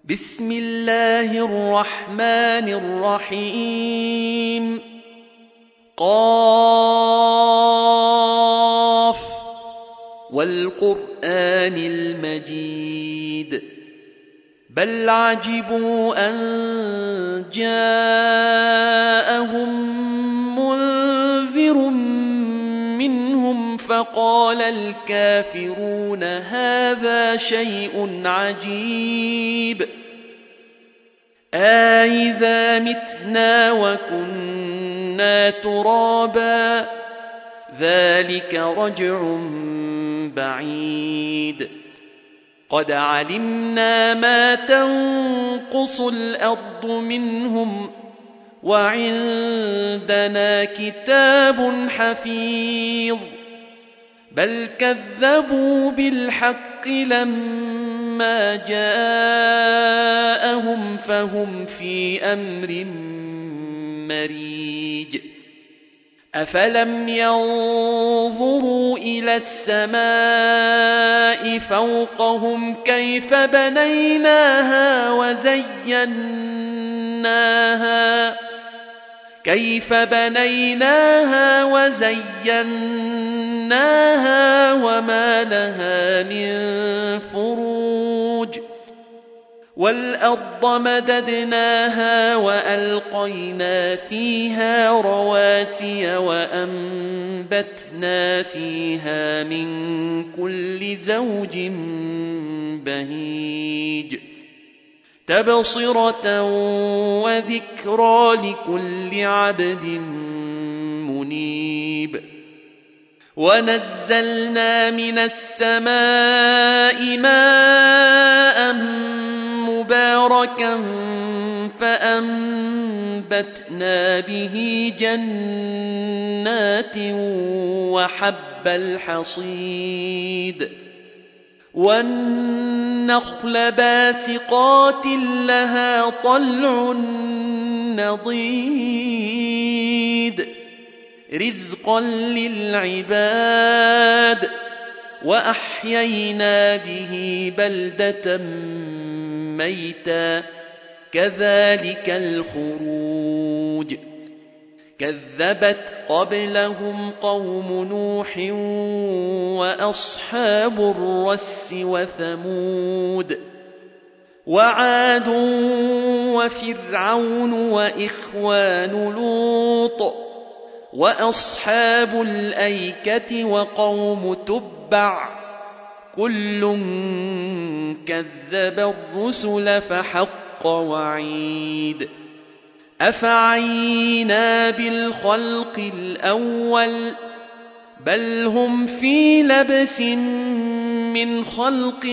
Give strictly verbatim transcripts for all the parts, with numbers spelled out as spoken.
بسم الله الرحمن الرحيم قاف والقرآن المجيد بل عجبوا أن جاءهم منذر منهم فقال الكافرون هذا شيء عجيب أإذا متنا وكنا ترابا ذلك رجع بعيد قد علمنا ما تنقص الأرض منهم وعندنا كتاب حفيظ بل كذبوا بالحق لما جاءهم فهم في أمر مريج أفلم ينظروا إلى السماء فوقهم كيف بنيناها وزيناها كيف بنيناها وزيناها وما لها من فروج والأرض مددناها وألقينا فيها رواسي وأنبتنا فيها من كل زوج بهيج تبصرة وذكرى لكل عبد منيب ونزلنا من السماء ماء مباركا فأنبتنا به جنات وحب الحصيد والنخل باسقات لها طلع نضيد رزقا للعباد وأحيينا به بلدة ميتا كذلك الخروج كذبت قبلهم قوم نوح وأصحاب الرس وثمود وعاد وفرعون وإخوان لوط وأصحاب الأيكة وقوم تبع كل كذب الرسل فحق وعيد أفعينا بالخلق الأول بل هم في لبس من خلق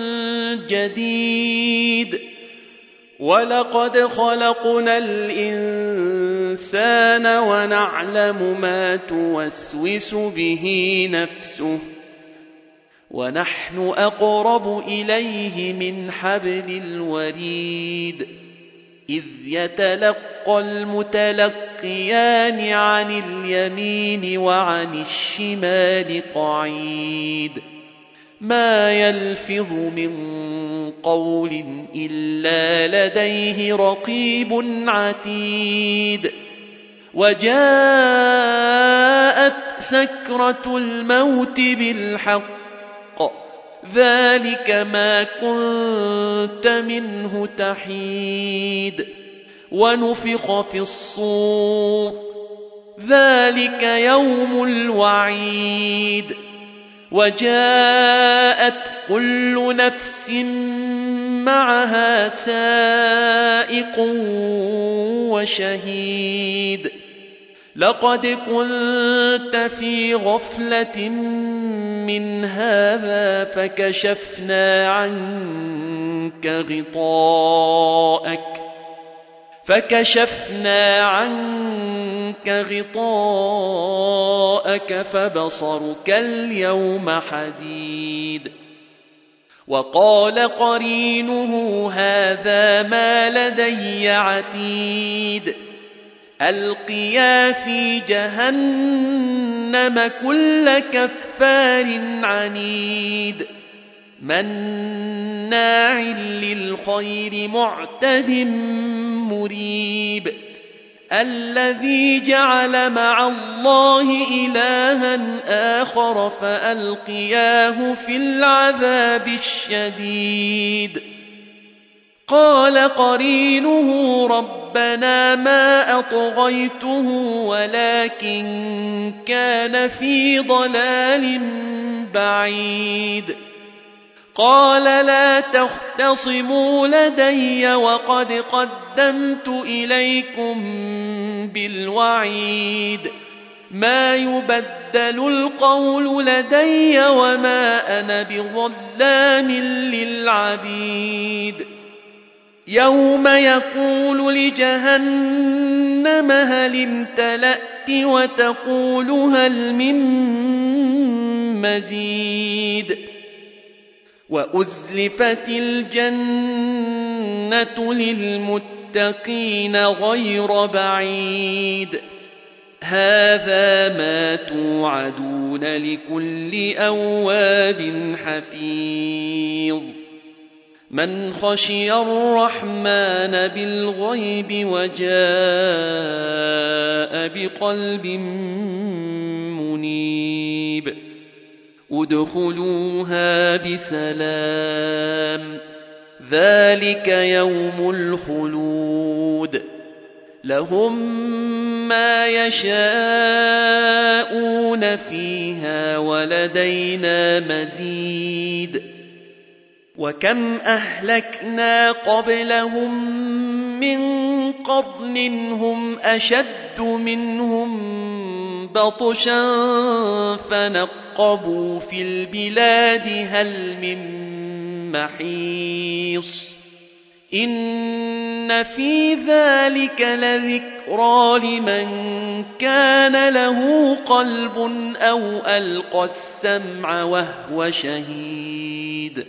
جديد ولقد خلقنا الإنسان ونعلم ما توسوس به نفسه ونحن أقرب إليه من حبل الوريد إذ يتلقى المتلقيان عن اليمين وعن الشمال قعيد ما يلفظ من قول إلا لديه رقيب عتيد وجاءت سكرة الموت بالحق ذلك ما كنت منه تحيد ونفخ في الصور ذلك يوم الوعيد وجاءت كل نفس معها سائق وشهيد لقد كنت في غفلة من هذا فكشفنا عنك غطاءك فكشفنا عنك غطاءك فبصرك اليوم حديد وقال قرينه هذا ما لدي عتيد ألقيا في جهنم كل كفار عنيد مناع للخير معتد مريب الذي جعل مع الله إلها آخر فألقياه في العذاب الشديد قال قرينه ربنا ما أطغيته ولكن كان في ضلال بعيد قال لا تختصموا لدي وقد قدمت إليكم بالوعيد ما يبدل القول لدي وما أنا بظلام للعبيد يوم يقول لجهنم هل امتلأت وتقول هل من مزيد وأزلفت الجنة للمتقين غير بعيد هذا ما توعدون لكل أواب حفيظ من خشي الرحمن بالغيب وجاء بقلب منيب ادخلوها بسلام ذلك يوم الخلود لهم ما يشاءون فيها ولدينا مزيد وكم أهلكنا قبلهم من قرن هم أشد منهم بطشا فنقبوا في البلاد هل من محيص إن في ذلك لذكرى لمن كان له قلب أو ألقى السمع وهو شهيد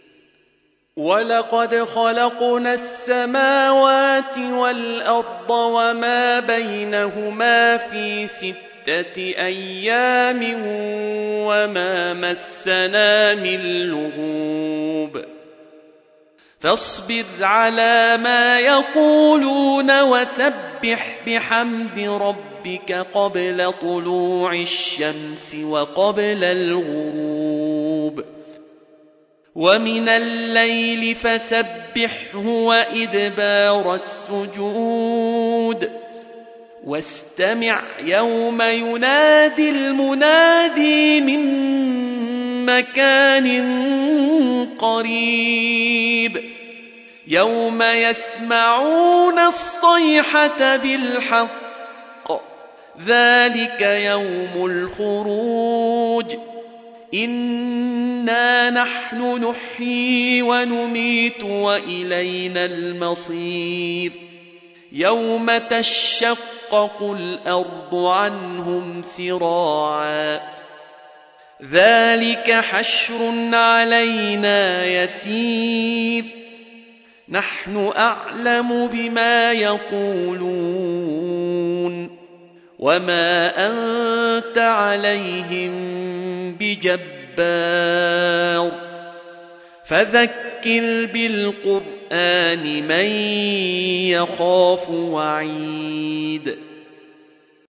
ولقد خلقنا السماوات والأرض وما بينهما في ستة أيام وما مسنا من لغوب فاصبر على ما يقولون وسبح بحمد ربك قبل طلوع الشمس وقبل الغروب ومن الليل فسبحه وإدبار السجود واستمع يوم ينادي المنادي من مكان قريب يوم يسمعون الصيحة بالحق ذلك يوم الخروج إنا نحن نحيي ونميت وإلينا المصير يوم تشقق الأرض عنهم سراعا ذلك حشر علينا يسير نحن أعلم بما يقولون وما أنت عليهم بجبار فذكر بالقرآن من يخاف وعيد